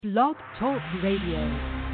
Blog Talk Radio.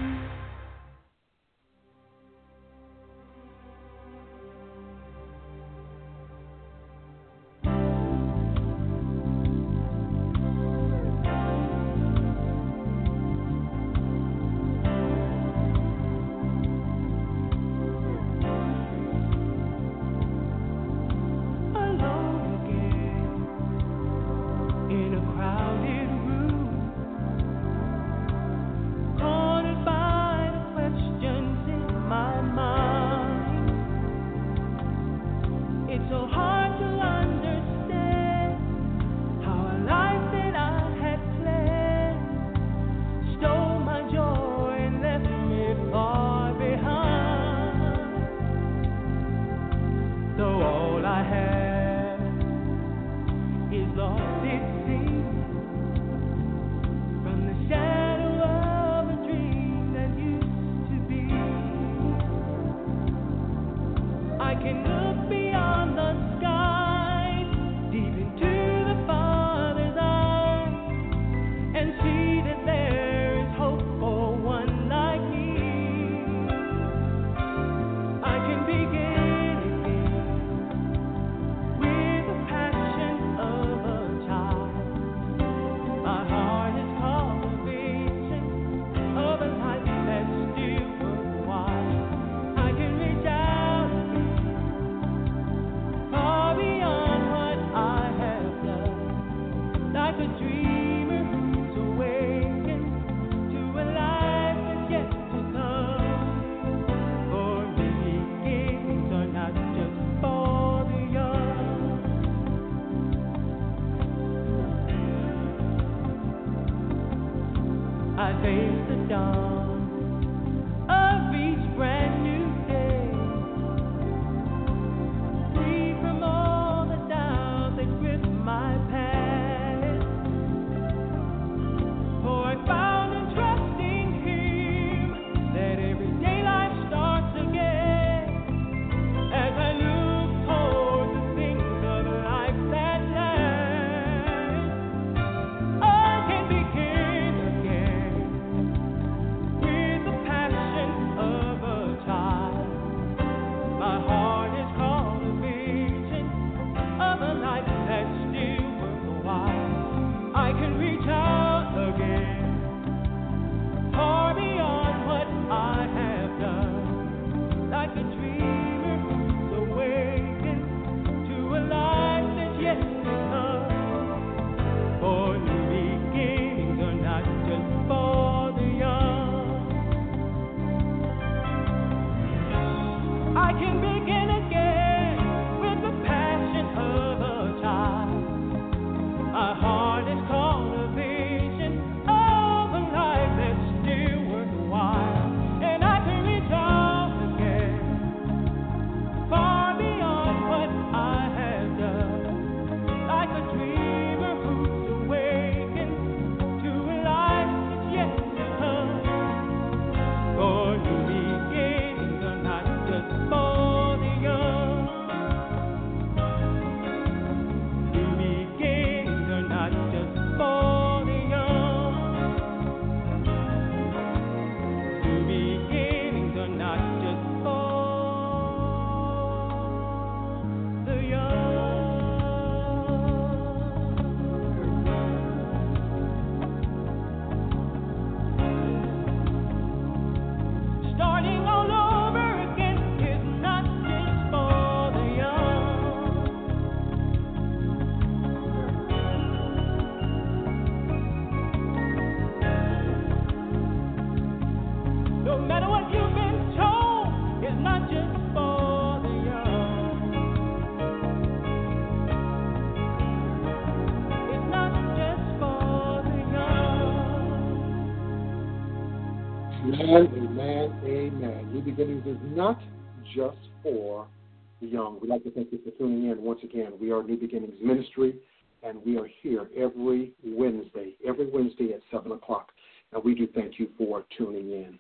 Amen. New Beginnings is not just for the young. We'd like to thank you for tuning in once again. We are New Beginnings Ministry, and we are here every Wednesday at 7 o'clock. And we do thank you for tuning in.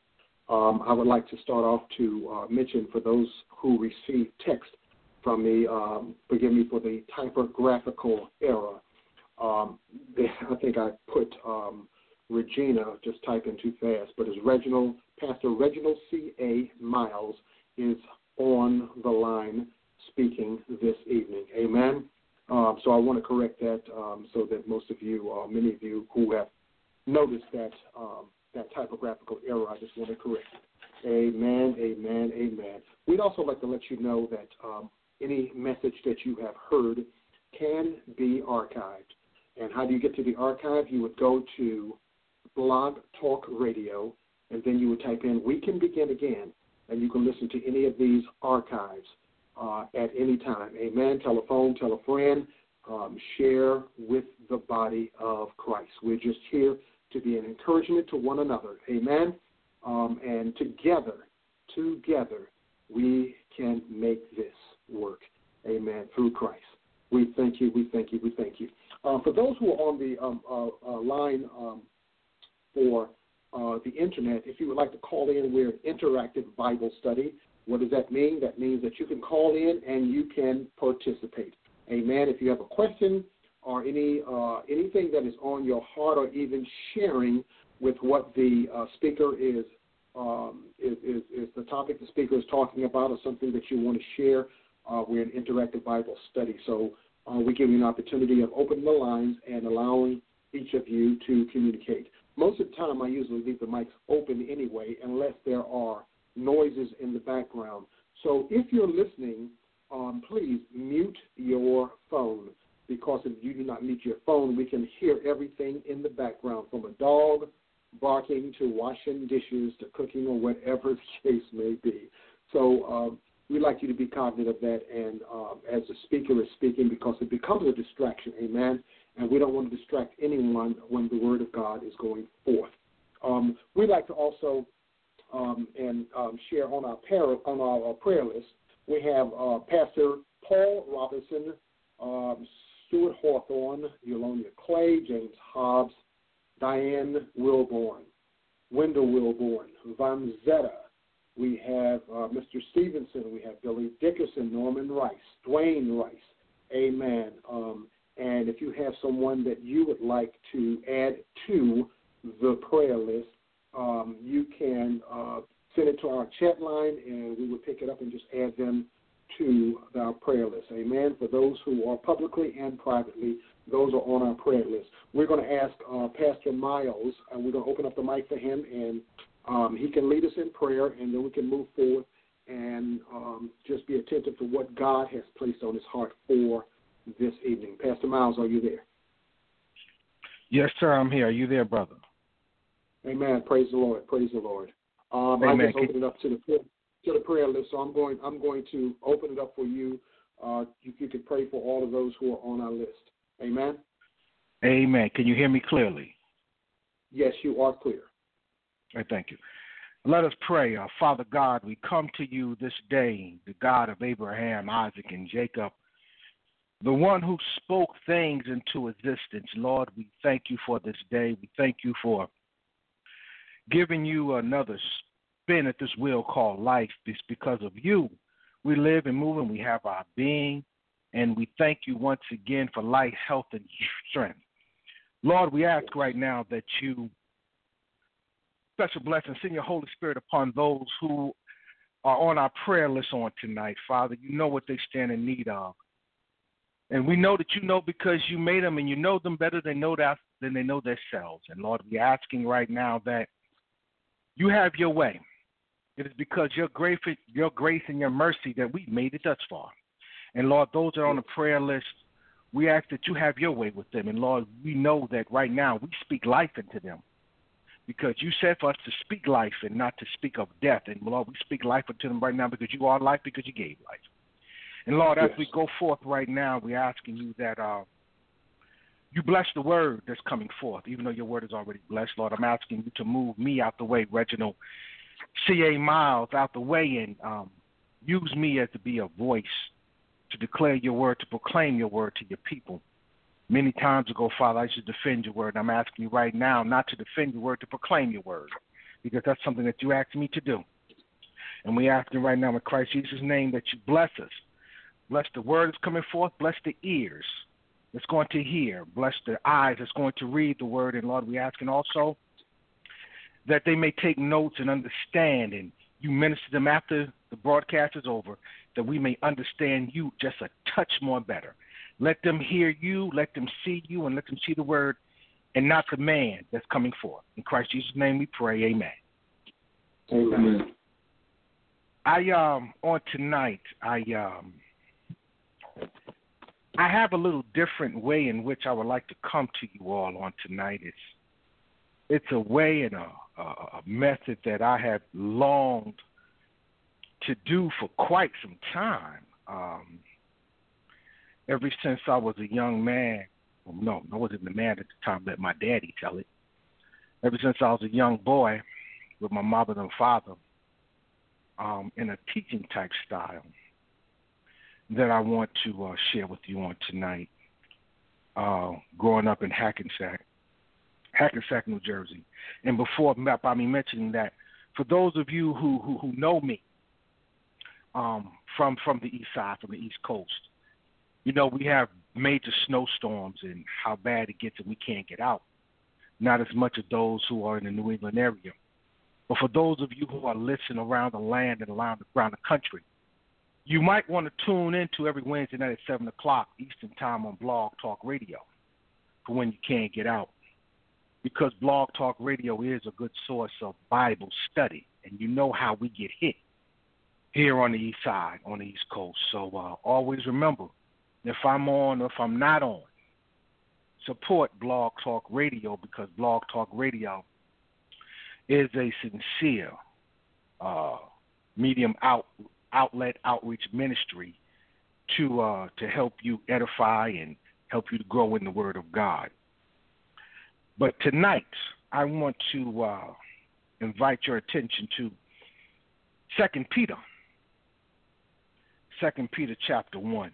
I would like to start off to mention for those who receive text from me, forgive me for the typographical error. I think I put Regina, just type in too fast, but it's Pastor Reginald C.A. Miles is on the line speaking this evening. Amen. So I want to correct that so that most of you, many of you who have noticed that typographical error, I just want to correct it. Amen, amen, amen. We'd also like to let you know that any message that you have heard can be archived. And how do you get to the archive? You would go to Blog Talk Radio, and then you would type in "We Can Begin Again," and you can listen to any of these archives at any time. Amen. Tell a phone, tell a friend, share with the body of Christ. We're just here to be an encouragement to one another. Amen. And together, we can make this work. Amen. Through Christ. We thank you. We thank you. We thank you. For those who are on the line for the internet, if you would like to call in, we're an interactive Bible study. What does that mean? That means that you can call in and you can participate. Amen. If you have a question or anything that is on your heart, or even sharing with what the speaker is the topic the speaker is talking about, or something that you want to share, we're an interactive Bible study. So we give you an opportunity of opening the lines and allowing each of you to communicate. Most of the time, I usually leave the mics open anyway, unless there are noises in the background. So if you're listening, please mute your phone, because if you do not mute your phone, we can hear everything in the background, from a dog barking to washing dishes to cooking, or whatever the case may be. So we'd like you to be cognizant of that, and as the speaker is speaking, because it becomes a distraction, amen, and we don't want to distract anyone when the Word of God is going forth. We'd like to also share on our prayer list. We have Pastor Paul Robinson, Stuart Hawthorne, Yolonia Clay, James Hobbs, Diane Wilborn, Wendell Wilborn, Von Zetta. We have Mr. Stevenson. We have Billy Dickerson, Norman Rice, Dwayne Rice. Amen. And if you have someone that you would like to add to the prayer list, you can send it to our chat line, and we will pick it up and just add them to our prayer list. Amen. For those who are publicly and privately, those are on our prayer list. We're going to ask Pastor Miles, and we're going to open up the mic for him, and he can lead us in prayer, and then we can move forward and just be attentive to what God has placed on his heart for this evening. Pastor Miles, are you there? Yes, sir, I'm here. Are you there, brother? Amen. Praise the Lord. Praise the Lord. Amen. I just opened it up to the prayer list, so I'm going to open it up for you. You can pray for all of those who are on our list. Amen. Amen. Can you hear me clearly? Yes, you are clear. All right, thank you. Let us pray. Father God, we come to you this day, the God of Abraham, Isaac, and Jacob, the one who spoke things into existence. Lord, we thank you for this day. We thank you for giving you another spin at this wheel called life. It's because of you we live and move and we have our being, and we thank you once again for life, health, and strength. Lord, we ask right now that you special blessing, send your Holy Spirit upon those who are on our prayer list on tonight. Father, you know what they stand in need of. And we know that you know, because you made them, and you know them better than they know themselves. And Lord, we're asking right now that you have your way. It is because your grace and your mercy that we've made it thus far. And Lord, those that are on the prayer list, we ask that you have your way with them. And Lord, we know that right now we speak life into them, because you said for us to speak life and not to speak of death. And Lord, we speak life into them right now, because you are life, because you gave life. And Lord, as we go forth right now, we're asking you that you bless the word that's coming forth, even though your word is already blessed. Lord, I'm asking you to move me out the way, Reginald C.A. Miles, out the way, and use me as to be a voice to declare your word, to proclaim your word to your people. Many times ago, Father, I used to defend your word. I'm asking you right now not to defend your word, to proclaim your word, because that's something that you asked me to do. And we ask you right now in Christ Jesus' name that you bless us. Bless the word that's coming forth. Bless the ears that's going to hear. Bless their eyes that's going to read the word. And, Lord, we ask and also that they may take notes and understand, and you minister them after the broadcast is over, that we may understand you just a touch more better. Let them hear you, let them see you, and let them see the word and not the man that's coming forth. In Christ Jesus' name we pray, amen. Amen. On tonight, I have a little different way in which I would like to come to you all on tonight. It's a way and a method that I have longed to do for quite some time. Ever since I was a young man, well, no, I wasn't the man at the time, let my daddy tell it. Ever since I was a young boy with my mother and father, in a teaching type style that I want to share with you on tonight. Growing up in Hackensack, New Jersey. And before by me mentioning that, for those of you who know me from the east side, from the East Coast, you know, we have major snowstorms and how bad it gets and we can't get out. Not as much of those who are in the New England area. But for those of you who are listening around the land and around the country, you might want to tune into every Wednesday night at 7 o'clock Eastern Time on Blog Talk Radio for when you can't get out. Because Blog Talk Radio is a good source of Bible study, and you know how we get hit here on the east side, on the East Coast. So always remember, if I'm on or if I'm not on, support Blog Talk Radio, because Blog Talk Radio is a sincere medium outlet outreach ministry to help you edify and help you to grow in the Word of God. But tonight, I want to invite your attention to 2 Peter chapter 1.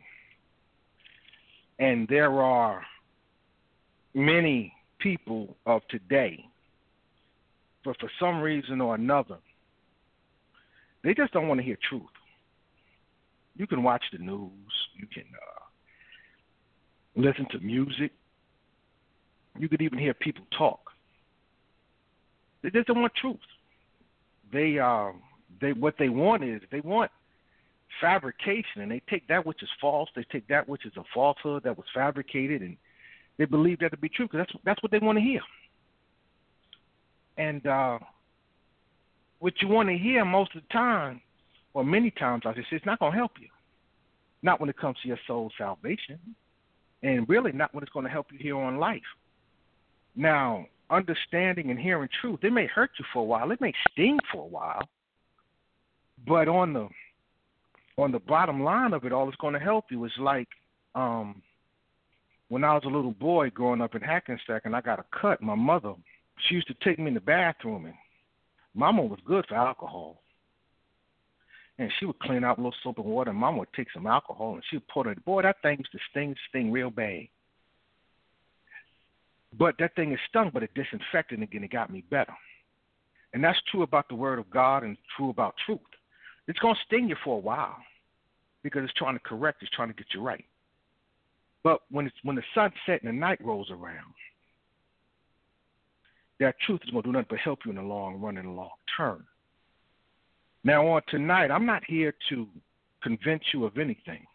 And there are many people of today, but for some reason or another, they just don't want to hear truth. You can watch the news. You can listen to music. You could even hear people talk. They just don't want truth. What they want is they want fabrication, and they take that which is false. They take that which is a falsehood that was fabricated, and they believe that to be true because that's what they want to hear. And what you want to hear most of the time, or many times, I just say, it's not going to help you. Not when it comes to your soul's salvation, and really not when it's going to help you here on life. Now, understanding and hearing truth, it may hurt you for a while. It may sting for a while. But on the bottom line of it all, it's going to help you. It's like when I was a little boy growing up in Hackensack and I got a cut, my mother, she used to take me in the bathroom, and Mama was good for alcohol. And she would clean out a little soap and water, and Mama would take some alcohol, and she would pour it. Boy, that thing used to sting real bad. But that thing is stung, but it disinfected, and again, it got me better. And that's true about the Word of God and true about truth. It's going to sting you for a while because it's trying to correct, it's trying to get you right. But when the sun sets and the night rolls around, that truth is going to do nothing but help you in the long run and the long term. Now, on tonight, I'm not here to convince you of anything.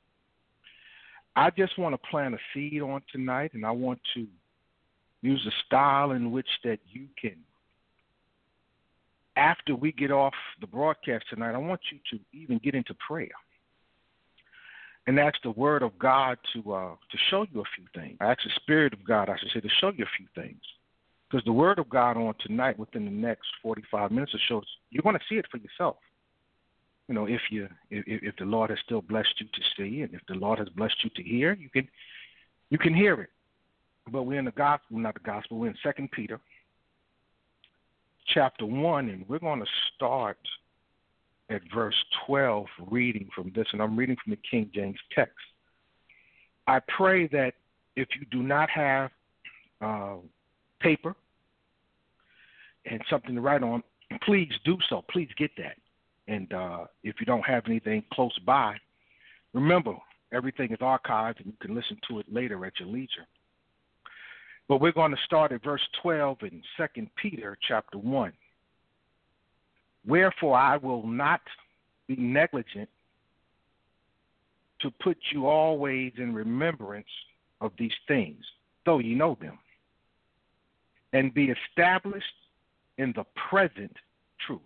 I just want to plant a seed on tonight, and I want to use a style in which that you can, after we get off the broadcast tonight, I want you to even get into prayer and ask the Word of God to show you a few things. I ask the Spirit of God, I should say, to show you a few things. Because the Word of God on tonight, within the next 45 minutes or so, you're going to see it for yourself. You know, if the Lord has still blessed you to see, and if the Lord has blessed you to hear, you can hear it. But we're in the gospel, not the gospel. We're in 2 Peter chapter 1, and we're going to start at verse 12 reading from this, and I'm reading from the King James text. I pray that if you do not have paper and something to write on, please do so. Please get that. And if you don't have anything close by, remember, Everything is archived, and you can listen to it later at your leisure. But we're going to start at verse 12 in 2 Peter chapter 1. Wherefore I will not be negligent to put you always in remembrance of these things, though ye know them, and be established in the present truth.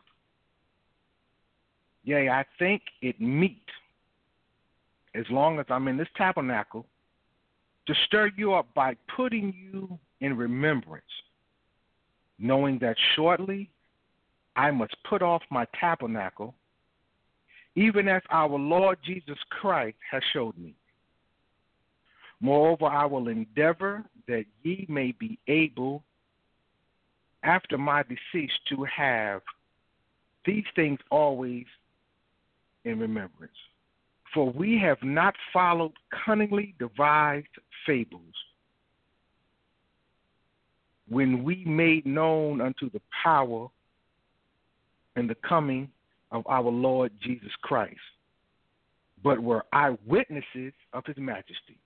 Yea, I think it meet, as long as I'm in this tabernacle, to stir you up by putting you in remembrance, knowing that shortly I must put off my tabernacle, even as our Lord Jesus Christ has showed me. Moreover, I will endeavor that ye may be able, after my decease, to have these things always in remembrance. For we have not followed cunningly devised fables, when we made known unto the power and the coming of our Lord Jesus Christ, but were eyewitnesses of his majesty.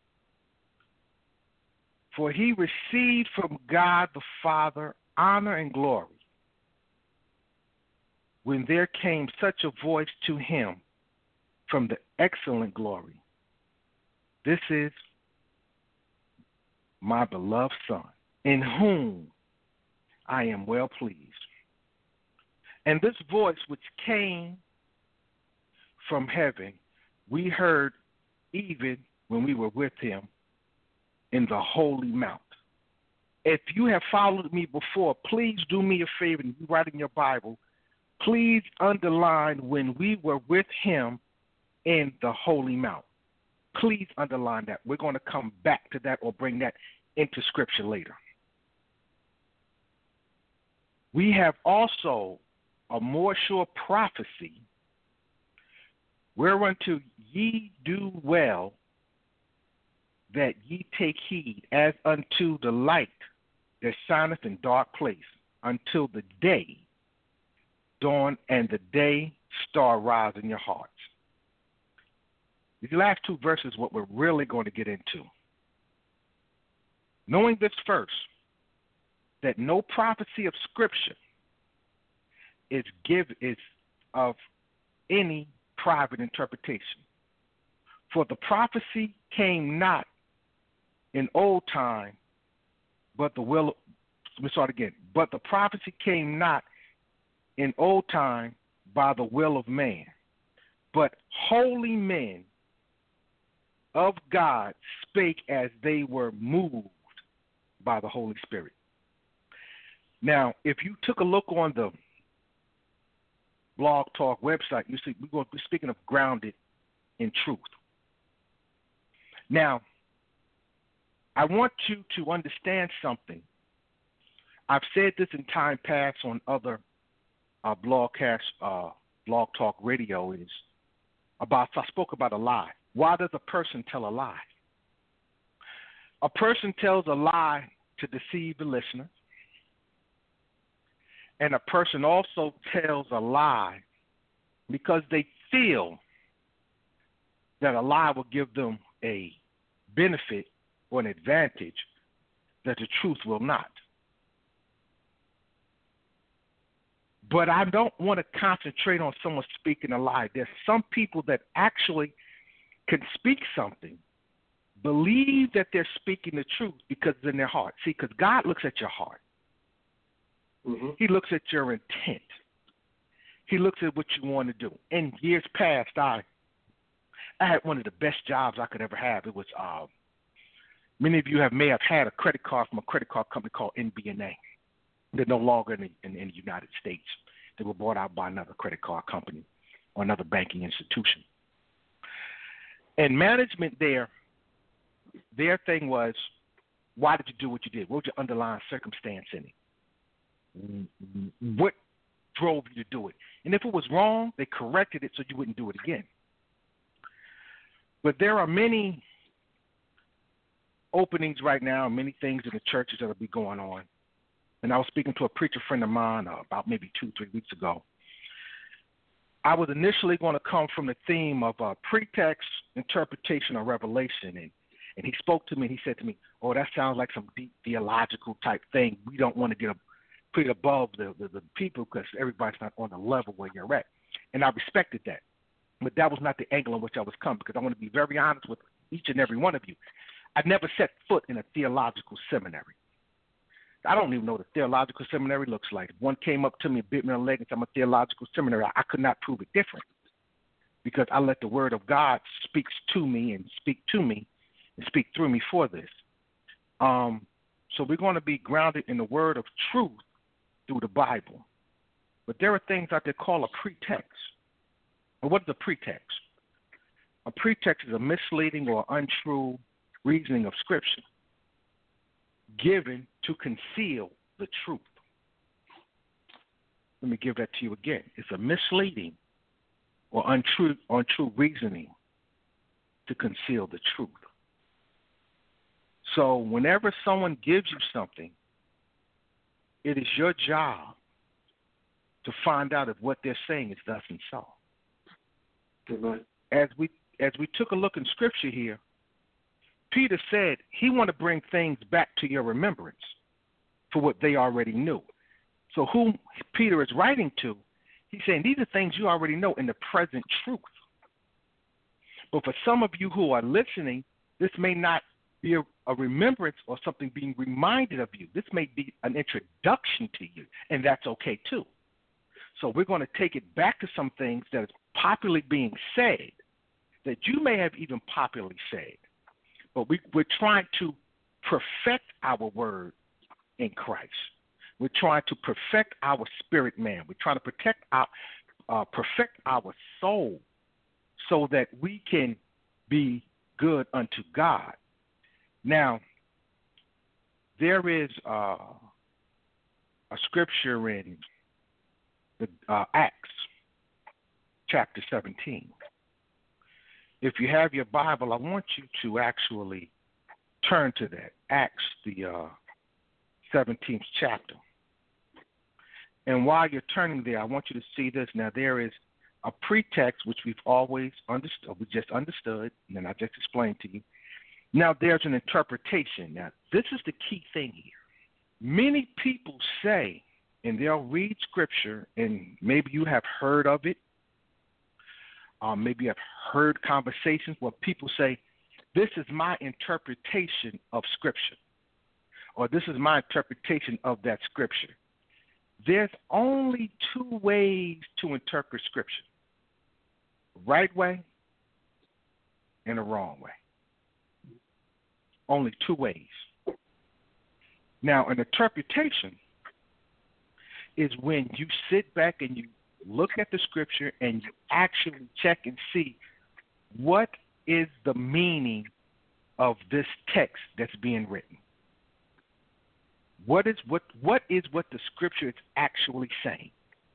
For he received from God the Father honor and glory, when there came such a voice to him from the excellent glory, this is my beloved Son, in whom I am well pleased. And this voice which came from heaven, we heard even when we were with him in the holy mount. If you have followed me before, please do me a favor, and you write in your Bible, please underline when we were with him in the holy mount. Please underline that. We're going to come back to that or bring that into Scripture later. We have also a more sure prophecy, whereunto ye do well that ye take heed, as unto the light that shineth in dark place, until the day dawn and the day star rise in your hearts. These last two verses, what we're really going to get into. Knowing this first, that no prophecy of Scripture is of any private interpretation. For the prophecy came not in old time, but the prophecy came not in old time by the will of man, but holy men of God spake as they were moved by the Holy Spirit. Now, if you took a look on the Blog Talk website, you see we're speaking of grounded in truth. Now, I want you to understand something. I've said this in time past on other Blog Talk Radio, I spoke about a lie. Why does a person tell a lie? A person tells a lie to deceive the listener. And a person also tells a lie because they feel that a lie will give them a benefit or an advantage that the truth will not. But I don't want to concentrate on someone speaking a lie. There's some people that actually can speak something, believe that they're speaking the truth because it's in their heart. See, because God looks at your heart. Mm-hmm. He looks at your intent. He looks at what you want to do. In years past, I had one of the best jobs I could ever have. It was many of you may have had a credit card from a credit card company called NBNA. They're no longer in the United States. They were bought out by another credit card company or another banking institution. And management there, their thing was, why did you do what you did? What was your underlying circumstance in it? What drove you to do it? And if it was wrong, they corrected it so you wouldn't do it again. But there are many openings right now, many things in the churches that will be going on. And I was speaking to a preacher friend of mine about maybe 2-3 weeks ago. I was initially going to come from the theme of pretext, interpretation, or revelation. And he spoke to me and he said to me, oh, that sounds like some deep theological type thing. We don't want to put it above the people because everybody's not on the level where you're at. And I respected that. But that was not the angle on which I was coming, because I want to be very honest with each and every one of you. I never set foot in a theological seminary. I don't even know what a theological seminary looks like. If one came up to me and bit me on the leg and said I'm a theological seminary, I could not prove it different, because I let the word of God speak to me and speak through me for this. So we're going to be grounded in the word of truth through the Bible. But there are things out there called a pretext. And what is a pretext? A pretext is a misleading or untrue reasoning of Scripture given to conceal the truth. Let me give that to you again. It's a misleading or untrue reasoning to conceal the truth. So whenever someone gives you something, it is your job to find out if what they're saying is thus and so. Amen. As we took a look in Scripture here, Peter said he wanted to bring things back to your remembrance for what they already knew. So whom Peter is writing to, he's saying these are things you already know in the present truth. But for some of you who are listening, this may not be a remembrance or something being reminded of you. This may be an introduction to you, and that's okay too. So we're going to take it back to some things that is popularly being said, that you may have even popularly said. But we're trying to perfect our word in Christ. We're trying to perfect our spirit man. We're trying to perfect our soul so that we can be good unto God. Now, there is a scripture in the Acts chapter 17. If you have your Bible, I want you to actually turn to that, Acts, the 17th chapter. And while you're turning there, I want you to see this. Now, there is a pretext, which we've always understood, we just understood, and then I just explained to you. Now, there's an interpretation. Now, this is the key thing here. Many people say, and they'll read Scripture, and maybe you have heard of it, maybe you have heard conversations where people say, this is my interpretation of Scripture, or this is my interpretation of that Scripture. There's only two ways to interpret Scripture, a right way and a wrong way. Only two ways. Now, an interpretation is when you sit back and you look at the Scripture and you actually check and see what is the meaning of this text that's being written. What is what the Scripture is actually saying?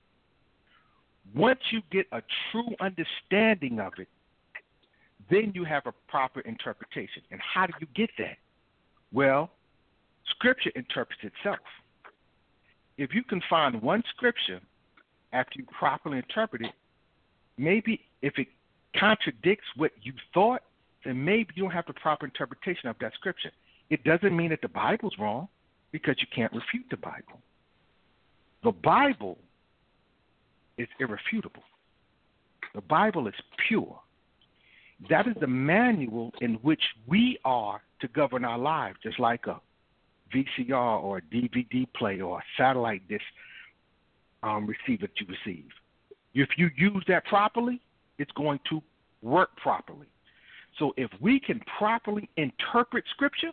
Once you get a true understanding of it, then you have a proper interpretation. And how do you get that? Well, Scripture interprets itself. If you can find one Scripture after you properly interpret it, maybe if it contradicts what you thought, then maybe you don't have the proper interpretation of that Scripture. It doesn't mean that the Bible's wrong, because you can't refute the Bible. The Bible is irrefutable. The Bible is pure. That is the manual in which we are to govern our lives, just like a VCR or a DVD player or a satellite dish receiver that you receive. If you use that properly, it's going to work properly. So if we can properly interpret Scripture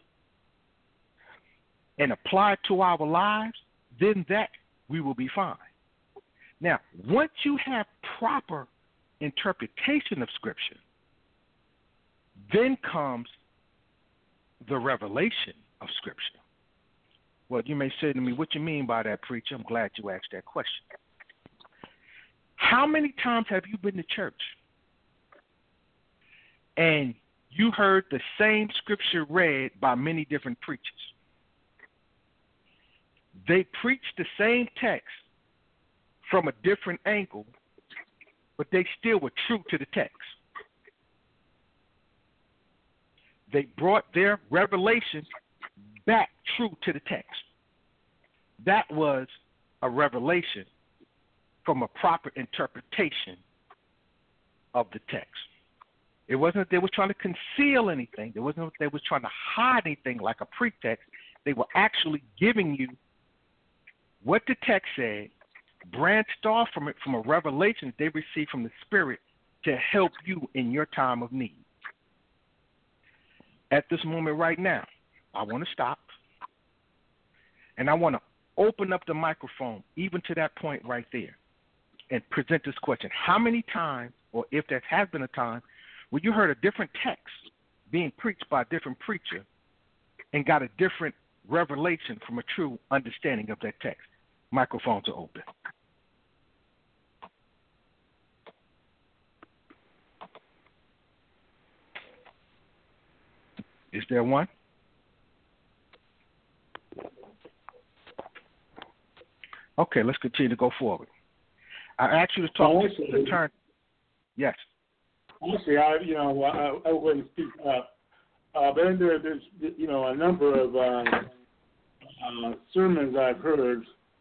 and apply it to our lives, then that we will be fine. Now, once you have proper interpretation of Scripture, then comes the revelation of Scripture. Well, you may say to me, what you mean by that, preacher? I'm glad you asked that question. How many times have you been to church and you heard the same Scripture read by many different preachers? They preach the same text from a different angle, but they still were true to the text. They brought their revelation back true to the text. That was a revelation from a proper interpretation of the text. It wasn't that they were trying to conceal anything. It wasn't that they were trying to hide anything like a pretext. They were actually giving you what the text said, branched off from it from a revelation they received from the Spirit to help you in your time of need. At this moment right now, I want to stop, and I want to open up the microphone even to that point right there and present this question. How many times, or if there has been a time, where you heard a different text being preached by a different preacher and got a different revelation from a true understanding of that text? Microphones are open. Is there one? Okay, let's continue to go forward. I asked you to talk to turn. Yes. Honestly, I wouldn't speak up. But there's a number of sermons I've heard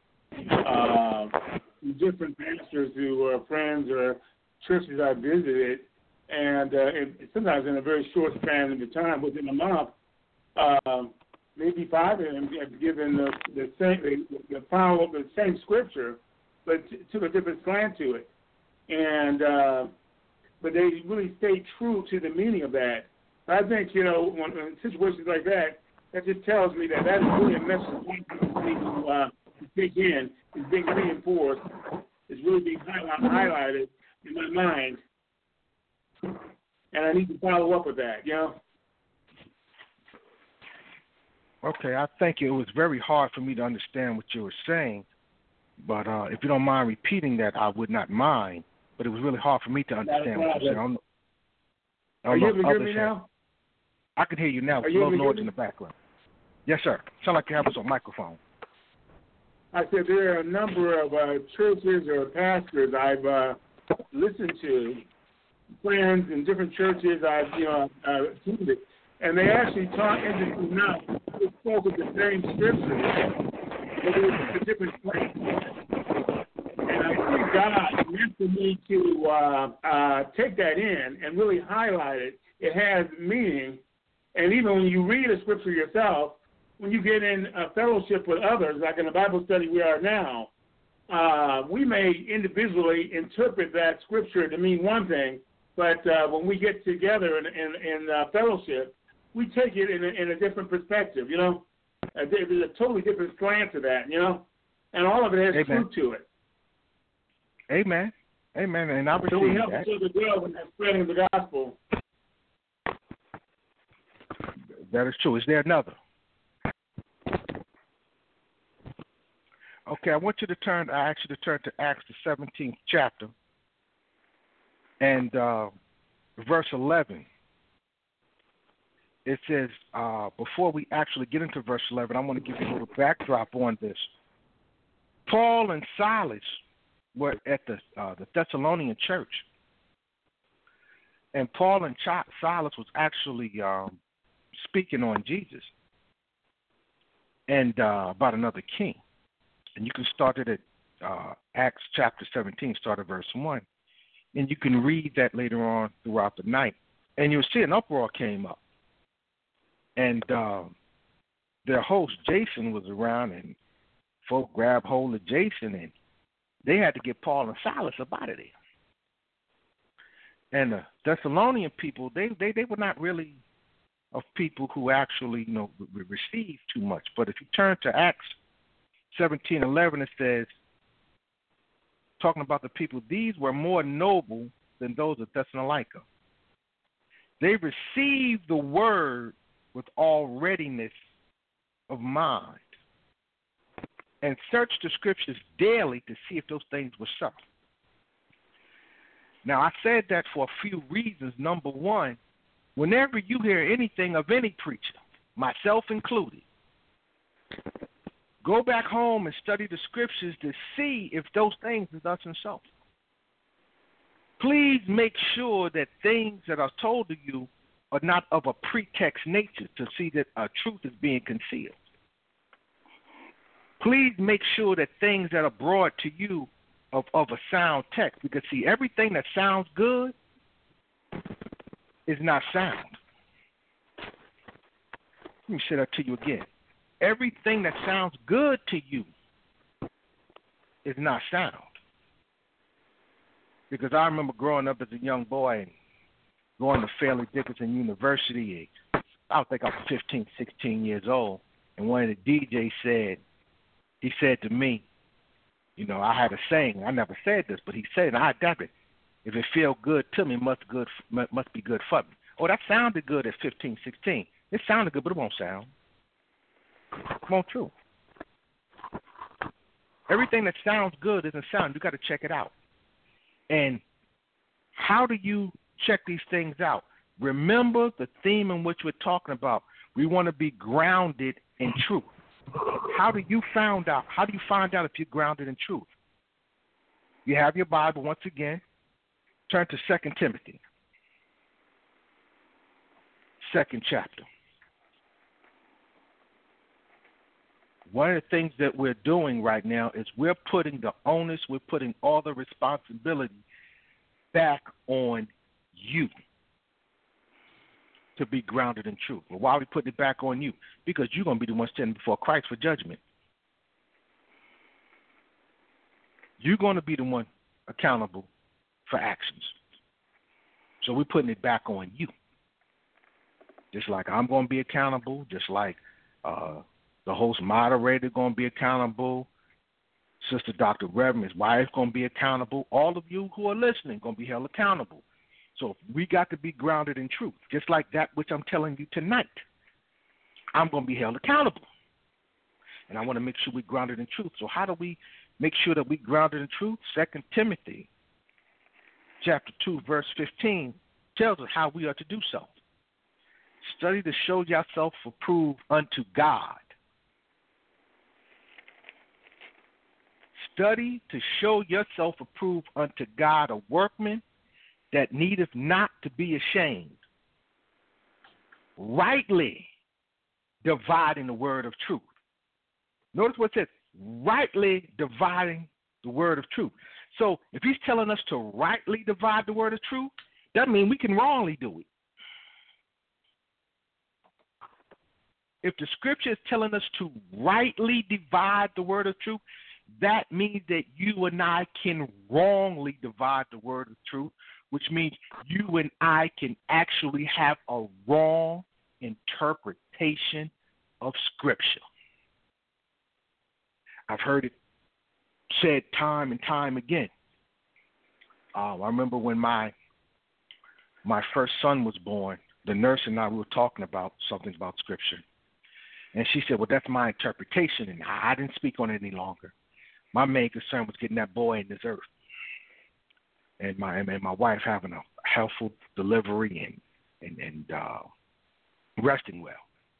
from different pastors who are friends or churches I've visited, and sometimes in a very short span of time, within a month, maybe 5 of them have given the same scripture, but took a different slant to it, and but they really stay true to the meaning of that. I think when in situations like that, that just tells me that is really a message I need to take in. It's being reinforced. It's really being highlighted in my mind, and I need to follow up with that. Okay, I think it was very hard for me to understand what you were saying, but if you don't mind repeating that, I would not mind. But it was really hard for me to understand what you're saying. Are you able to hear me now? I can hear you now. There's a little noise in the background. Yes, sir. Sound like you have us on microphone. I said there are a number of churches or pastors I've listened to, friends in different churches I've attended, and they actually taught, interestingly enough, they spoke of the same scriptures, but it was a different place. And I think God meant for me to take that in and really highlight it. It has meaning, and even when you read a scripture yourself, when you get in a fellowship with others, like in the Bible study we are now, we may individually interpret that scripture to mean one thing, but when we get together in fellowship, we take it in a different perspective, There's a totally different slant to that, and all of it has truth to it. Amen. Amen. And I receive that. So we help each other grow in spreading the gospel. That is true. Is there another? Okay, I asked you to turn to Acts the 17th chapter and verse 11. It says, before we actually get into verse 11, I want to give you a little backdrop on this. Paul and Silas were at the Thessalonian church, and Paul and Silas was actually speaking on Jesus and about another king. And you can start it at Acts chapter 17, start at verse 1. And you can read that later on throughout the night. And you'll see an uproar came up. And their host, Jason, was around, and folk grabbed hold of Jason, and they had to get Paul and Silas up out of there. And the Thessalonian people, they were not really of people who actually, received too much. But if you turn to Acts 17:11, it says, talking about the people, these were more noble than those of Thessalonica. They received the word with all readiness of mind and searched the scriptures daily to see if those things were so. Now, I said that for a few reasons. Number one, whenever you hear anything of any preacher, myself included, go back home and study the scriptures to see if those things are thus and so. Please make sure that things that are told to you are not of a pretext nature to see that a truth is being concealed. Please make sure that things that are brought to you of a sound text, because see, everything that sounds good is not sound. Let me say that to you again. Everything that sounds good to you is not sound. Because I remember growing up as a young boy and going to Fairleigh Dickinson University. I think I was 15, 16 years old. And one of the DJs he said to me, you know, I had a saying. I never said this, but he said, and I adapted. If it feels good to me, must be good for me. Oh, that sounded good at 15, 16. It sounded good, but it won't sound. It won't true. Everything that sounds good isn't sound. You got to check it out. And how do you check these things out? Remember the theme in which we're talking about. We want to be grounded in truth. How do you find out? How do you find out if you're grounded in truth? You have your Bible once again. Turn to 2 Timothy, 2nd chapter. One of the things that we're doing right now is we're putting the onus, we're putting all the responsibility back on you to be grounded in truth. Well, why are we putting it back on you? Because you're going to be the one standing before Christ for judgment. You're going to be the one accountable for actions. So we're putting it back on you. Just like I'm going to be accountable, just like the host moderator going to be accountable, Sister Dr. Reverend, his wife going to be accountable, all of you who are listening going to be held accountable. So we got to be grounded in truth, just like that which I'm telling you tonight. I'm going to be held accountable. And I want to make sure we're grounded in truth. So how do we make sure that we're grounded in truth? 2 Timothy chapter 2, verse 15 tells us how we are to do so. Study to show yourself approved unto God. Study to show yourself approved unto God, a workman that needeth not to be ashamed, rightly dividing the word of truth. Notice what it says, rightly dividing the word of truth. So if he's telling us to rightly divide the word of truth, that means we can wrongly do it. If the scripture is telling us to rightly divide the word of truth, that means that you and I can wrongly divide the word of truth, which means you and I can actually have a wrong interpretation of Scripture. I've heard it said time and time again. I remember when my first son was born, the nurse and I, we were talking about something about Scripture. And she said, well, that's my interpretation, and I didn't speak on it any longer. My main concern was getting that boy in this earth. And my wife having a healthful delivery and resting well.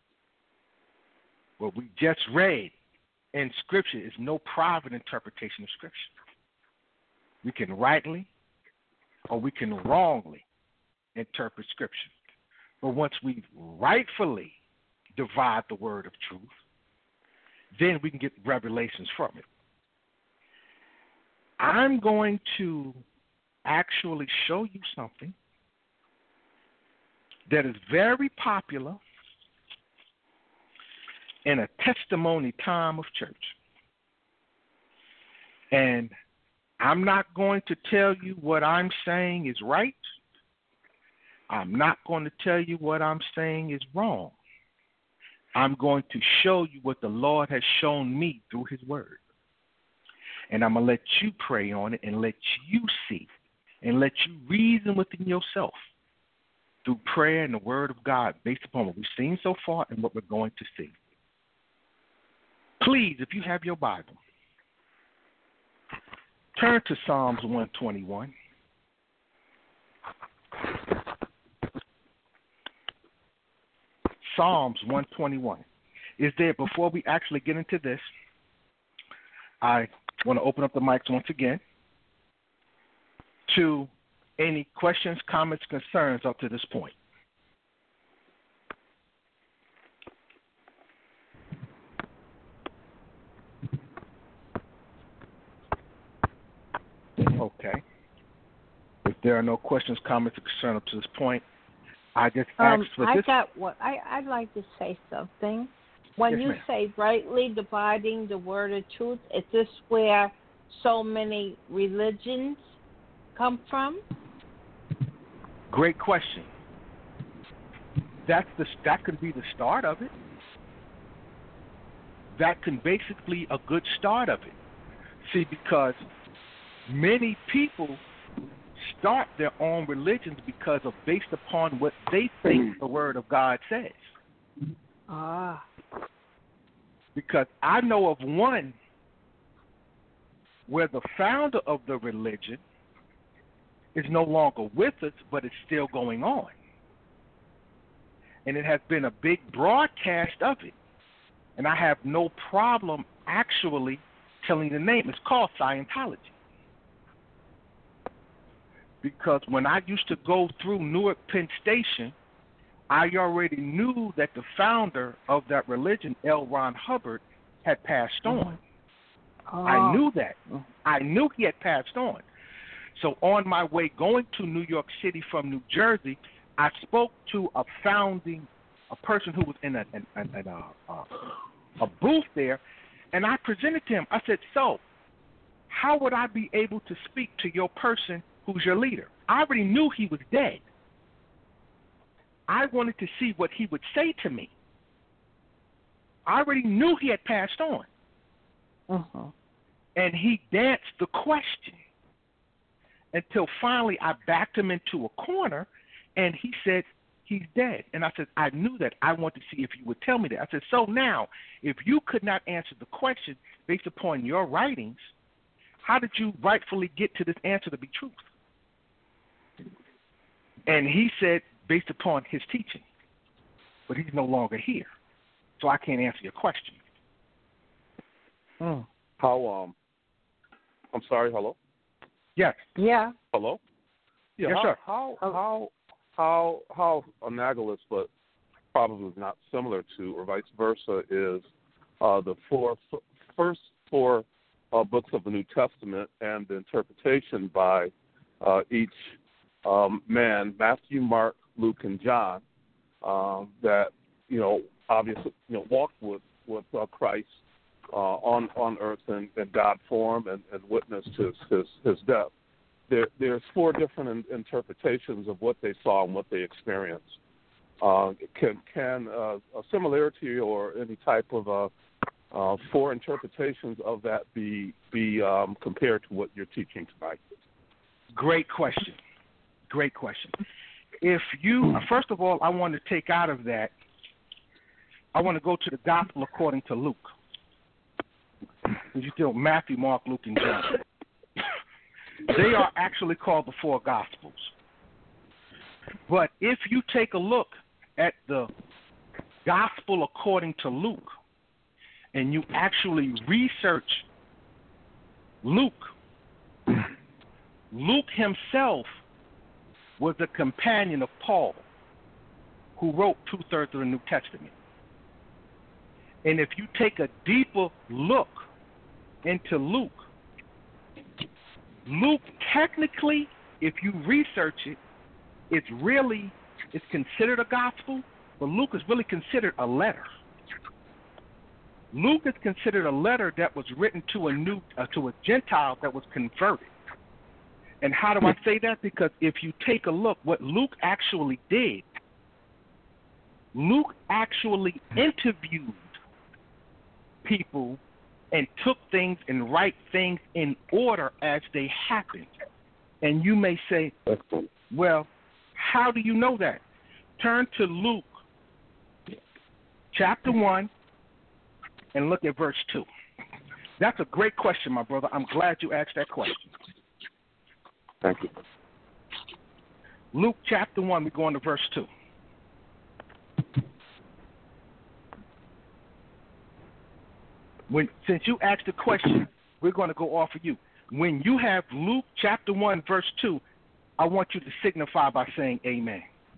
What we just read in Scripture is no private interpretation of Scripture. We can rightly or we can wrongly interpret Scripture. But once we rightfully divide the word of truth, then we can get revelations from it. I'm going to actually show you something that is very popular in a testimony time of church. And I'm not going to tell you what I'm saying is right. I'm not going to tell you what I'm saying is wrong. I'm going to show you what the Lord has shown me through his word. And I'm going to let you pray on it and let you see and let you reason within yourself through prayer and the word of God based upon what we've seen so far and what we're going to see. Please, if you have your Bible, turn to Psalms 121. Psalms 121 is there. Before we actually get into this, I want to open up the mics once again to Any questions, comments, concerns up to this point? Okay. If there are no questions, comments, or concerns up to this point, I just asked for this. I'd like to say something. When Yes, you ma'am. say rightly dividing the word of truth, is this where so many religions come from? Great question. That could be the start of it. That can basically a good start of it. See, because many people start their own religions because of based upon what they think the Word of God says. Ah. Because I know of one where the founder of the religion is no longer with us, but it's still going on. And it has been a big broadcast of it. And I have no problem actually telling the name. It's called Scientology. Because when I used to go through Newark Penn Station, I already knew that the founder of that religion, L. Ron Hubbard, had passed on. Oh. I knew that. I knew he had passed on. So on my way going to New York City from New Jersey, I spoke to a person who was in a booth there, and I presented to him. I said, so how would I be able to speak to your person who's your leader? I already knew he was dead. I wanted to see what he would say to me. I already knew he had passed on. Uh-huh. And he danced the question until finally I backed him into a corner, and he said, he's dead. And I said, I knew that. I want to see if you would tell me that. I said, so now, if you could not answer the question based upon your writings, how did you rightfully get to this answer to be truth? And he said, based upon his teaching. But he's no longer here. So I can't answer your question. How, I'm sorry, hello? Yes. Yeah. Hello? Yeah, yes, sir. How analogous, but probably not similar to, or vice versa, is the first four books of the New Testament and the interpretation by each man, Matthew, Mark, Luke, and John, that, obviously, walked with Christ on earth and God form and witnessed his death. There's four different interpretations of what they saw and what they experienced. Can a similarity or any type of four interpretations of that be compared to what you're teaching tonight? Great question. Great question. If you, first of all, I want to take out of that, I want to go to the gospel according to Luke. You still Matthew, Mark, Luke, and John. They are actually called the four gospels. But if you take a look at the gospel according to Luke, and you actually research Luke, Luke himself was a companion of Paul, who wrote 2/3 of the New Testament. And if you take a deeper look into Luke technically, if you research it, it's considered a gospel, but Luke is really considered a letter. Luke is considered a letter that was written to a Gentile that was converted. And how do I say that? Because if you take a look, what Luke actually did, Luke actually interviewed people and took things and write things in order as they happened. And you may say, well, how do you know that? Turn to Luke chapter 1 and look at verse 2. That's a great question, my brother. I'm glad you asked that question. Thank you. Luke chapter 1, we go on to verse 2. Since you asked the question, we're going to go off of you. When you have Luke chapter 1, verse 2, I want you to signify by saying amen.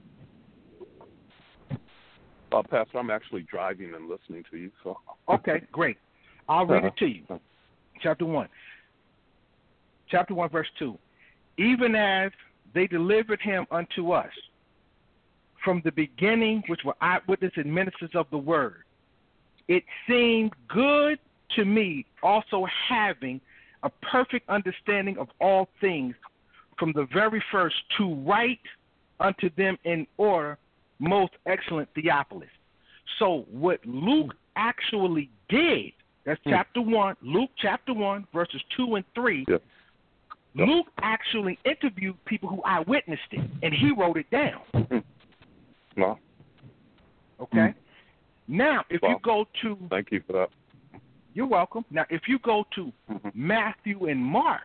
Pastor, I'm actually driving and listening to you. So. Okay, great. I'll read it to you. Chapter 1. Chapter 1, verse 2. Even as they delivered him unto us from the beginning, which were eyewitnesses and ministers of the word, it seemed good to me, also having a perfect understanding of all things from the very first, to write unto them in order, most excellent Theophilus. So what Luke actually did, that's chapter 1, Luke chapter 1, verses 2 and 3, Luke actually interviewed people who eyewitnessed it, and he wrote it down. No. Okay? Now, if you go to... Thank you for that. You're welcome. Now, if you go to Matthew and Mark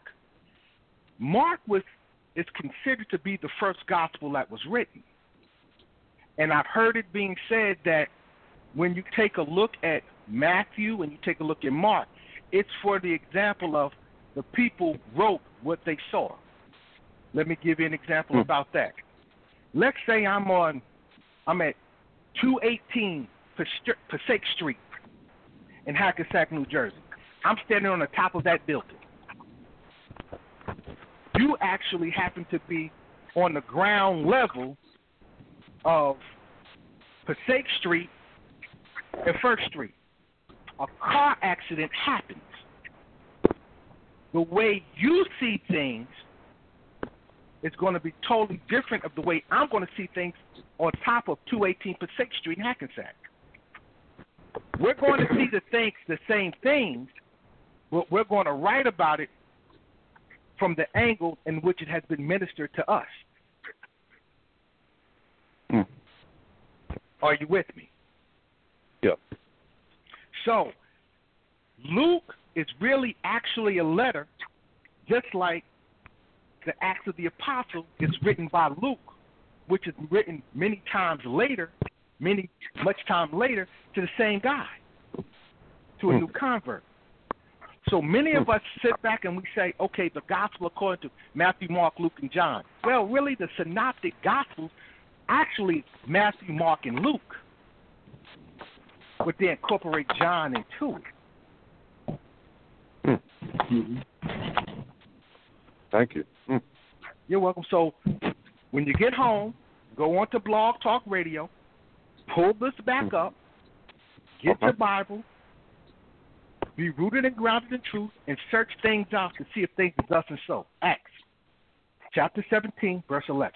is considered to be the first gospel that was written. And I've heard it being said that when you take a look at Matthew and you take a look at Mark, it's for the example of the people wrote what they saw. Let me give you an example about that. Let's say I'm at 218 Passaic Street in Hackensack, New Jersey. I'm standing on the top of that building. You actually happen to be on the ground level of Passaic Street and First Street. A car accident happens. The way you see things is going to be totally different of the way I'm going to see things on top of 218 Passaic Street in Hackensack. We're going to see the same things, but we're going to write about it from the angle in which it has been ministered to us. Are you with me? Yeah. So, Luke is really actually a letter, just like the Acts of the Apostles is written by Luke, which is written much time later, to the same guy, to a new convert. So many of us sit back and we say, okay, the gospel according to Matthew, Mark, Luke, and John. Well, really, the synoptic gospels actually Matthew, Mark, and Luke, but they incorporate John into it. Thank you. You're welcome. So when you get home, go on to Blog Talk Radio, pull this back up, get your Bible, be rooted and grounded in truth, and search things out to see if things are thus and so. Acts chapter 17, verse 11.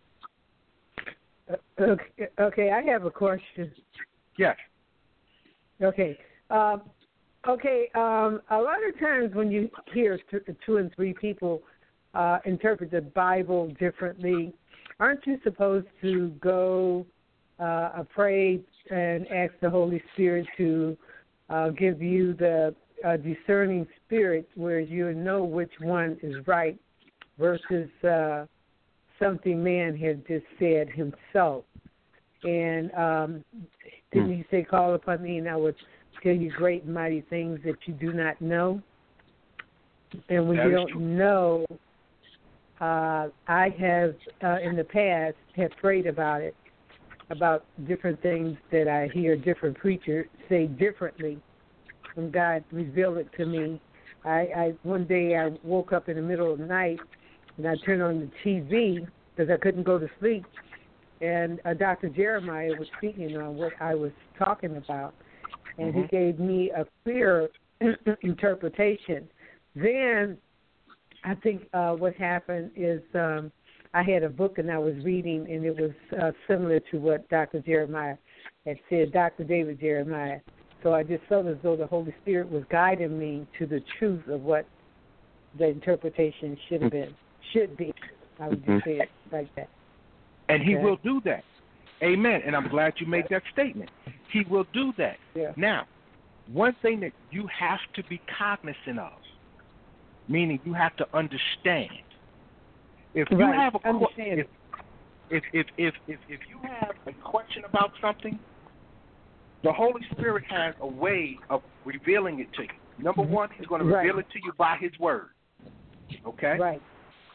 Okay, I have a question. Yes. Okay. A lot of times when you hear two and three people interpret the Bible differently, aren't you supposed to go pray and ask the Holy Spirit to give you the discerning spirit where you know which one is right versus something man had just said himself? And didn't he say, call upon me and I would tell you great and mighty things that you do not know? And when you don't know, I have in the past have prayed about it, about different things that I hear different preachers say differently. When God revealed it to me, one day I woke up in the middle of the night and I turned on the TV because I couldn't go to sleep. And Dr. Jeremiah was speaking on what I was talking about, and he gave me a clear interpretation. Then I think what happened is I had a book and I was reading, and it was similar to what Dr. Jeremiah had said, Dr. David Jeremiah. So I just felt as though the Holy Spirit was guiding me to the truth of what the interpretation should be. I would just say it like that. And he will do that. Amen. And I'm glad you made that statement. He will do that. Yeah. Now, one thing that you have to be cognizant of, meaning you have to understand. If you have a if you have a question about something, the Holy Spirit has a way of revealing it to you. Number one, he's going to reveal it to you by his word. Okay? Right.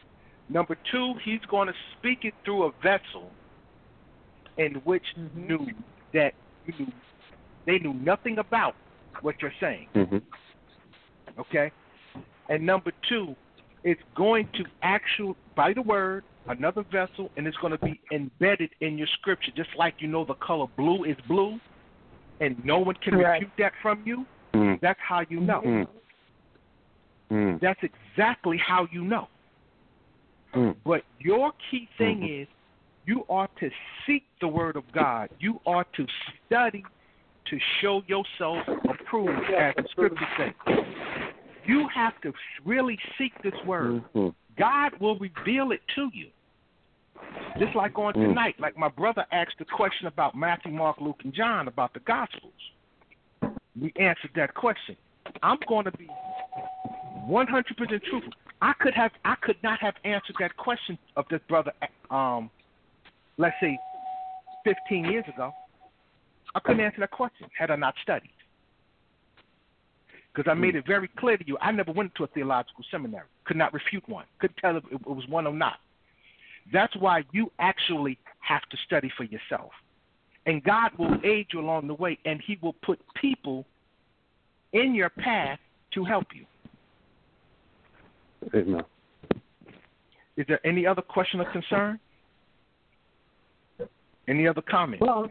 Number two, he's going to speak it through a vessel in which they knew nothing about what you're saying. Mm-hmm. Okay? And number two, it's going to by the word, another vessel, and it's going to be embedded in your scripture, just like you know the color blue is blue, and no one can refute that from you. That's how you know. That's exactly how you know. But your key thing is you are to seek the word of God. You are to study to show yourself approved, as the scripture says. You have to really seek this word. God will reveal it to you. Just like on tonight, like my brother asked a question about Matthew, Mark, Luke, and John about the Gospels. We answered that question. I'm going to be 100% truthful. I could not have answered that question of this brother, let's say 15 years ago. I couldn't answer that question had I not studied. Because I made it very clear to you, I never went to a theological seminary. Could not refute one. Couldn't tell if it was one or not. That's why you actually have to study for yourself. And God will aid you along the way, and he will put people in your path to help you. Amen. Is there any other question or concern? Any other comment? Well,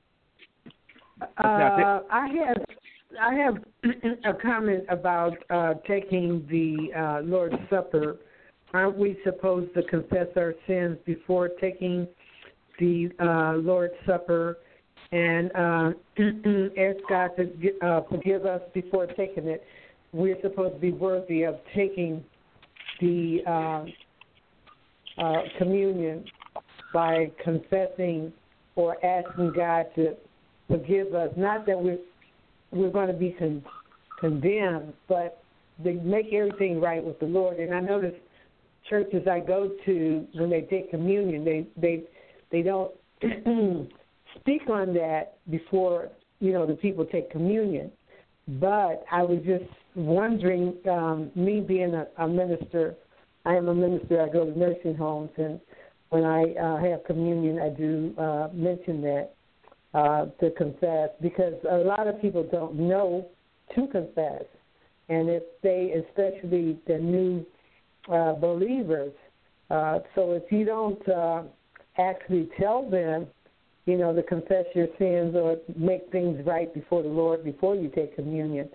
I have a comment about taking the Lord's Supper. Aren't we supposed to confess our sins before taking the Lord's Supper and ask God to forgive us before taking it? We're supposed to be worthy of taking the communion by confessing or asking God to forgive us. Not that we're going to be condemned, but they make everything right with the Lord. And I notice churches I go to, when they take communion, they don't speak on that before, the people take communion. But I was just wondering, me being a minister, I am a minister, I go to nursing homes, and when I have communion, I do mention that to confess, because a lot of people don't know to confess. And if they, especially the new believers, so if you don't actually tell them, to confess your sins or make things right before the Lord before you take communion,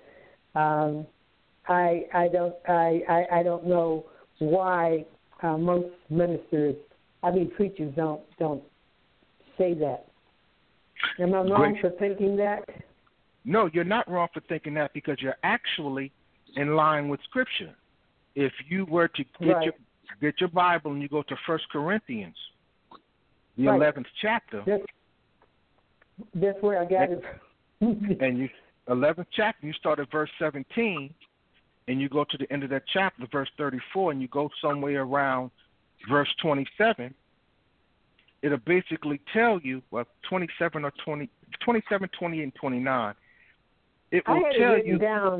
I don't know why most preachers don't say that. Am I wrong for thinking that? No, you're not wrong for thinking that, because you're actually in line with Scripture. If you were to get your Bible and you go to 1 Corinthians, the 11th chapter. That's where I got it. And 11th chapter, you start at verse 17, and you go to the end of that chapter, verse 34, and you go somewhere around verse 27. It'll basically tell you, 27, 28, and 29. It will tell you. Down.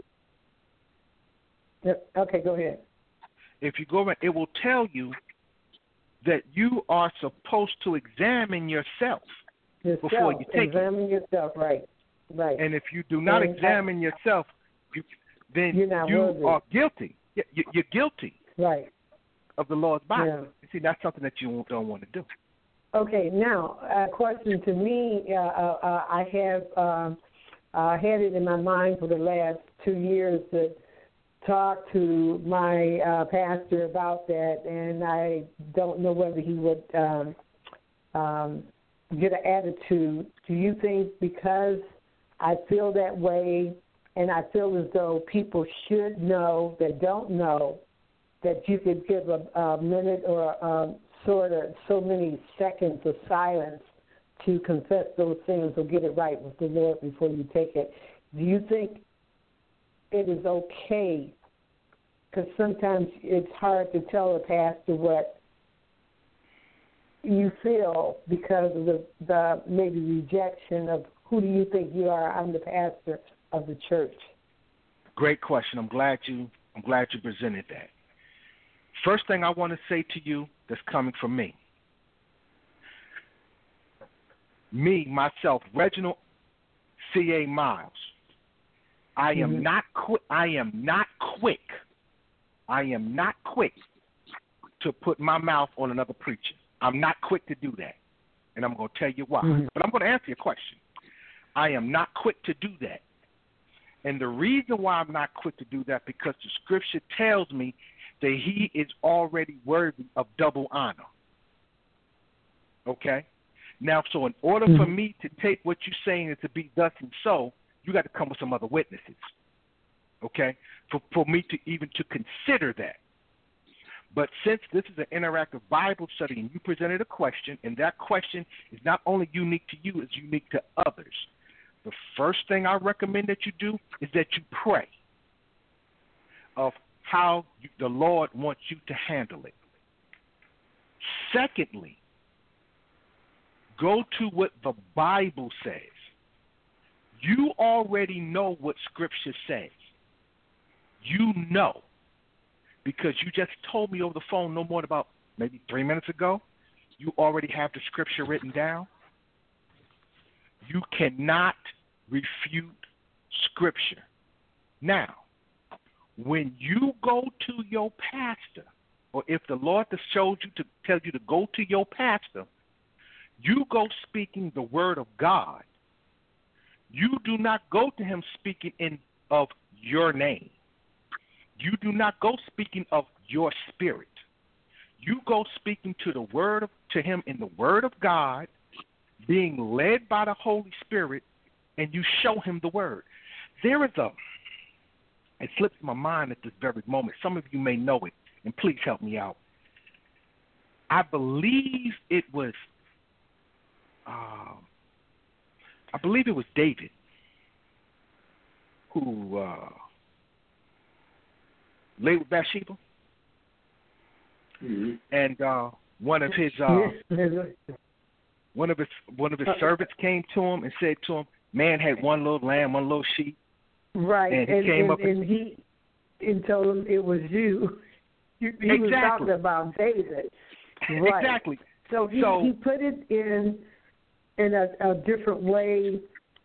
Okay, go ahead. If you go, it will tell you that you are supposed to examine yourself before you take examine yourself, right. And if you do not examine yourself, then you are guilty. You're guilty. Right. Of the Lord's body. Yeah. You see, that's something that you don't want to do. Okay, now a question to me. I have had it in my mind for the last 2 years to talk to my pastor about that, and I don't know whether he would get an attitude. Do you think because I feel that way, and I feel as though people should know that don't know, that you could give a minute or sort of so many seconds of silence to confess those things or get it right with the Lord before you take it? Do you think it is okay? Because sometimes it's hard to tell a pastor what you feel because of the maybe rejection of who do you think you are? I'm the pastor of the church. Great question. I'm glad you presented that. first thing I want to say to you that's coming from me. Me, myself, Reginald C.A. Miles. I am not quick. I am not quick to put my mouth on another preacher. I'm not quick to do that. And I'm going to tell you why. But I'm going to answer your question. I am not quick to do that. And the reason why I'm not quick to do that, because the scripture tells me that he is already worthy of double honor. Okay? Now, so in order for me to take what you're saying and to be thus and so, you got to come with some other witnesses. Okay? For me to even to consider that. But since this is an interactive Bible study and you presented a question, and that question is not only unique to you, it's unique to others. The first thing I recommend that you do is that you pray of how the Lord wants you to handle it. Secondly, go to what the Bible says. You already know what Scripture says. You know. Because you just told me over the phone no more than about maybe 3 minutes ago, you already have the Scripture written down. You cannot refute Scripture. Now, when you go to your pastor, or if the Lord has showed you to tell you to go to your pastor, you go speaking the word of God. You do not go to him speaking of your name. You do not go speaking of your spirit. You go speaking to him in the word of God, being led by the Holy Spirit, and you show him the word. There is it slips my mind at this very moment. Some of you may know it, and please help me out. I believe it was David who lay with Bathsheba, and one of his servants came to him and said to him, "Man had one little lamb, one little sheep." Right, and he told him it was you. He was talking about David. Right. Exactly. So he put it in a different way,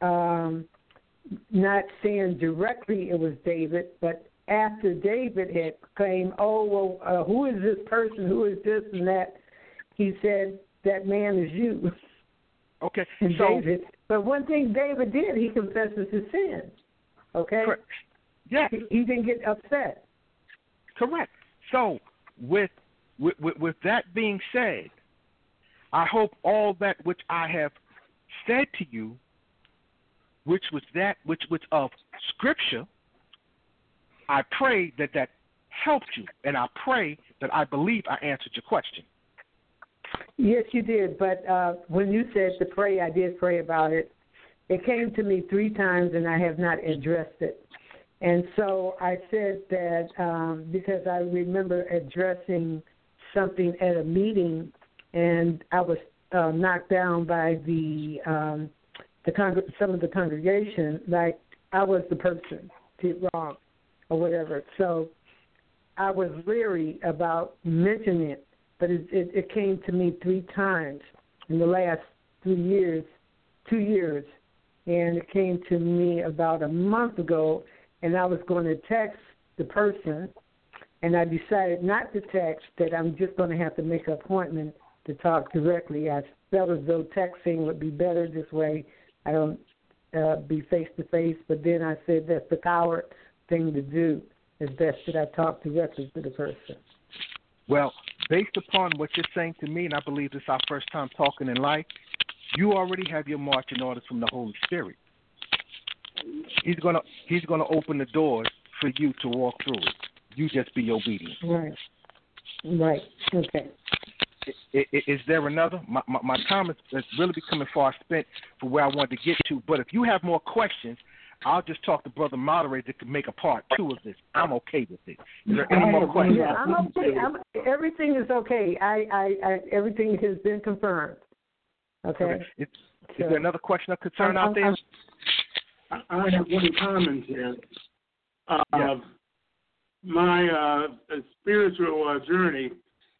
not saying directly it was David, but after David had claimed, who is this person, who is this and that, he said, that man is you. Okay. And David. But one thing David did, he confesses his sins. Okay? Correct. Yeah. He didn't get upset. Correct. So with that being said, I hope all that which I have said to you, which was of Scripture, I pray that helped you, and I pray that I believe I answered your question. Yes, you did. But when you said to pray, I did pray about it. It came to me 3 times, and I have not addressed it. And so I said that because I remember addressing something at a meeting, and I was knocked down by some of the congregation, like I was the person did wrong or whatever. So I was leery about mentioning it, but it came to me 3 times in the last 2 years, and it came to me about a month ago, and I was going to text the person, and I decided not to text, that I'm just going to have to make an appointment to talk directly. I felt as though texting would be better this way. I don't be face-to-face, but then I said that's the coward thing to do. It's best that I talk directly to the person. Well, based upon what you're saying to me, and I believe this is our first time talking in life, you already have your marching orders from the Holy Spirit. He's gonna open the doors for you to walk through it. You just be obedient. Right. Okay. Is there another? My time is really becoming far spent for where I wanted to get to. But if you have more questions, I'll just talk to Brother Moderator that can make a part 2 of this. I'm okay with it. Is there any more questions? Yeah, I'm okay. Everything is okay. Everything has been confirmed. Okay. Is there another question or concern out there? I have one comment here. my spiritual journey,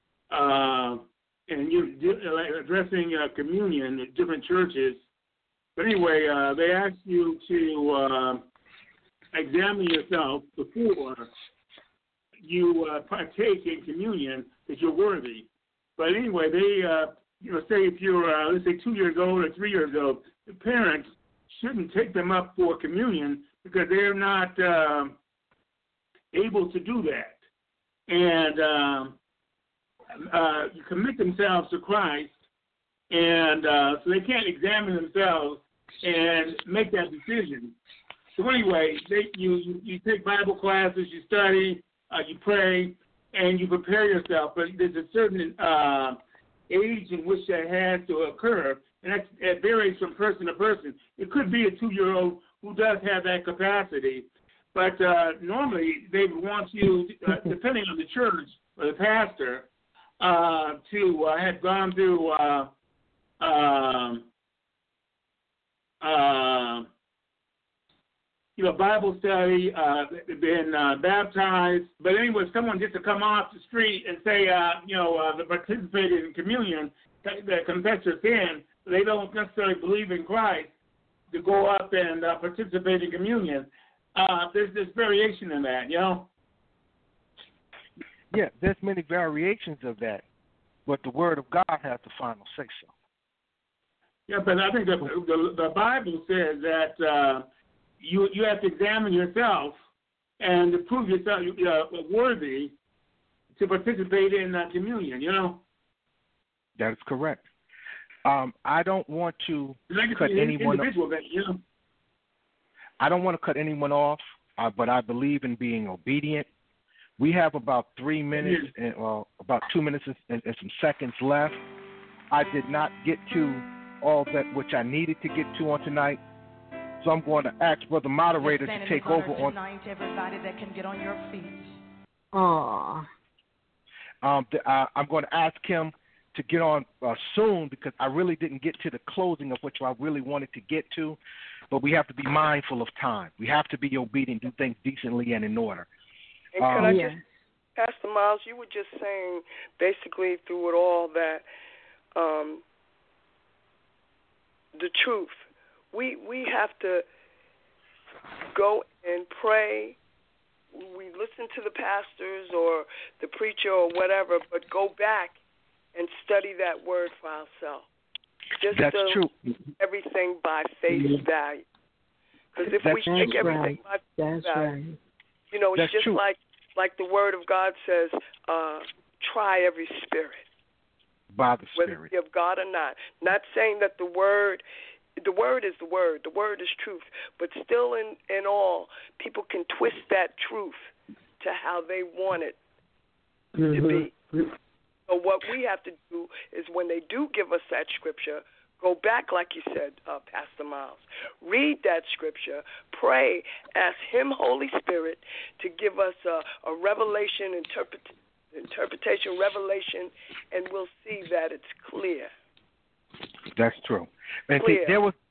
and you addressing communion at different churches. But anyway, they ask you to examine yourself before you partake in communion that you're worthy. But anyway, they say if you're let's say 2 years old or 3 years old, the parents shouldn't take them up for communion because they're not able to do that, and commit themselves to Christ, and so they can't examine themselves and make that decision. So anyway, you take Bible classes, you study, you pray, and you prepare yourself. But there's a certain age in which that has to occur, and it varies from person to person. It could be a 2-year-old who does have that capacity, but normally they would want you, depending on the church or the pastor, to have gone through Bible study, been baptized. But anyway, if someone just to come off the street and say, they participated in communion, that confess their sin, they don't necessarily believe in Christ, to go up and participate in communion. There's this variation in that, Yeah, there's many variations of that, but the Word of God has the final say-so. Yeah, but I think the Bible says that you have to examine yourself and to prove yourself worthy to participate in communion, That is correct. I don't want to cut anyone off. I don't want to cut anyone off, but I believe in being obedient. We have about 3 minutes, about 2 minutes and some seconds left. I did not get to all that which I needed to get to on tonight, so I'm going to ask Brother Moderator to take over on tonight. Everybody that can get on your feet. Aww. I'm going to ask him to get on soon because I really didn't get to the closing of which I really wanted to get to, but we have to be mindful of time. We have to be obedient, do things decently and in order. And could I just, Pastor Miles, you were just saying basically through it all that the truth. We have to go and pray. We listen to the pastors or the preacher or whatever, but go back and study that word for ourselves. That's true. Everything by face value. Because if we take everything by face value, it's just like the word of God says, try every spirit. By the Spirit. Whether it's of God or not. Not saying that the word is the word. The word is truth. But still in all, people can twist that truth to how they want it to be. So what we have to do is when they do give us that scripture, go back, like you said, Pastor Miles. Read that scripture, pray, ask Him, Holy Spirit, to give us a revelation, interpretation, revelation, and we'll see that it's clear. That's true. And see, there was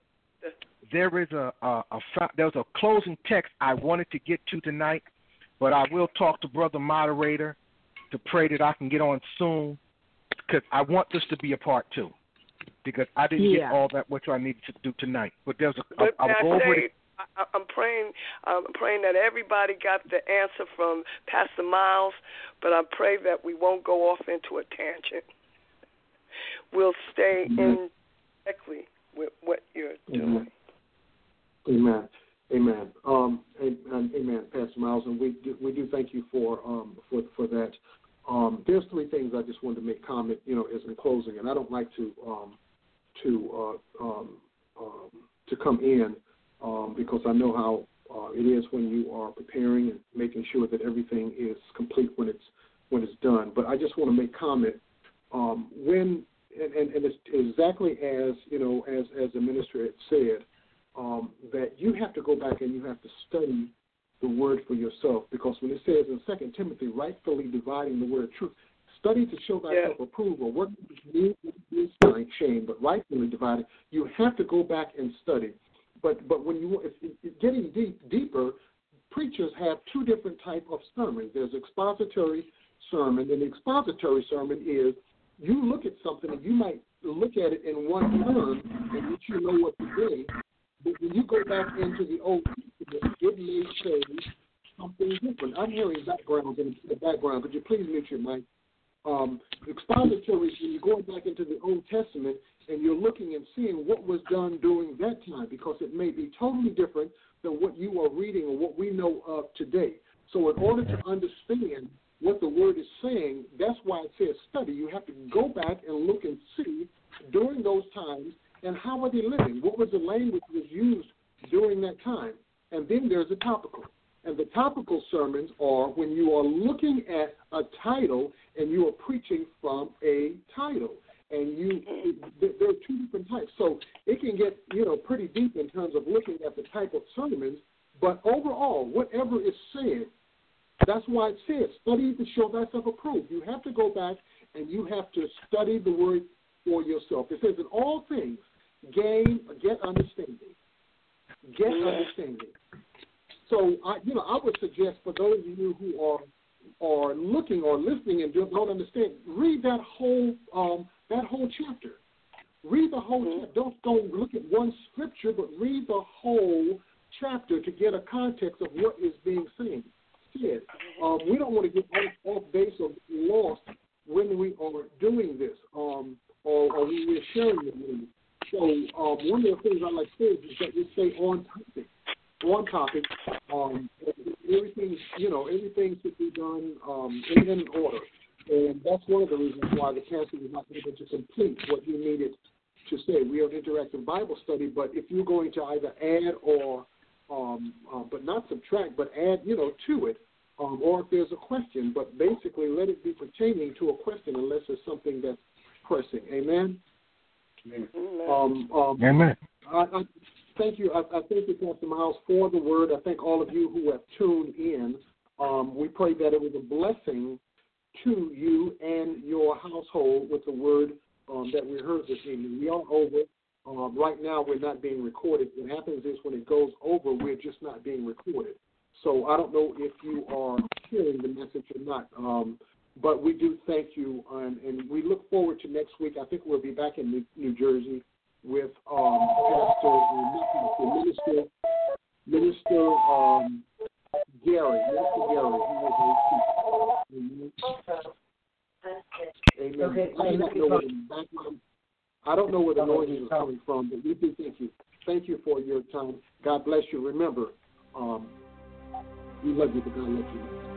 a closing text I wanted to get to tonight, but I will talk to Brother Moderator to pray that I can get on soon because I want this to be a part 2 because I didn't get all that which I needed to do tonight. But there's I'm praying that everybody got the answer from Pastor Miles, but I pray that we won't go off into a tangent. We'll stay in directly with what you're doing. Amen. Amen. Amen, Pastor Miles, and we do thank you for that. There's 3 things I just wanted to make comment, as in closing, and I don't like to come in because I know how it is when you are preparing and making sure that everything is complete when it's done. But I just want to make comment when it's exactly as as the minister had said that you have to go back and you have to study the word for yourself, because when it says in 2 Timothy, rightfully dividing the word of truth, study to show thyself approved, or work is shame, but rightfully dividing, you have to go back and study. But when you getting deeper, preachers have two different types of sermons. There's expository sermon, and the expository sermon is you look at something and you might look at it in one term and let you know what to do, but when you go back into the Old Testament, it may say something different. I'm hearing background in the background. Could you please mute your mic? Expository is when you're going back into the Old Testament and you're looking and seeing what was done during that time, because it may be totally different than what you are reading or what we know of today. So in order to understand what the word is saying, that's why it says study. You have to go back and look and see during those times and how are they living? What was the language that was used during that time? And then there's a topical. And the topical sermons are when you are looking at a title and you are preaching from a title. And there are two different types. So it can get, pretty deep in terms of looking at the type of sermons. But overall, whatever is said, that's why it says, study to show thyself approved. You have to go back and you have to study the word for yourself. It says, in all things, get understanding. Get understanding. So, I would suggest for those of you who are looking or listening and don't understand, read that whole chapter. Read the whole chapter. Don't go look at one scripture, but read the whole chapter to get a context of what is being said. We don't want to get off base or lost when we are doing this or when we're sharing the news. So one of the things I like to say is that we stay on topic. Everything should be done in order. And that's one of the reasons why the council was not able to complete what you needed to say. We are an interactive Bible study, but if you're going to either add or but not subtract, but add, to it, or if there's a question, but basically let it be pertaining to a question unless it's something that's pressing. Amen? Amen. I thank you. I thank you, Pastor Miles, for the word. I thank all of you who have tuned in. We pray that it was a blessing to you and your household with the word that we heard this evening. We are over. Right now, we're not being recorded. What happens is when it goes over, we're just not being recorded. So I don't know if you are hearing the message or not. But we do thank you, and we look forward to next week. I think we'll be back in New Jersey with Minister Gary. Amen. Okay. I don't know where the noise is coming from, but we do thank you. Thank you for your time. God bless you. Remember, we love you, but God loves you.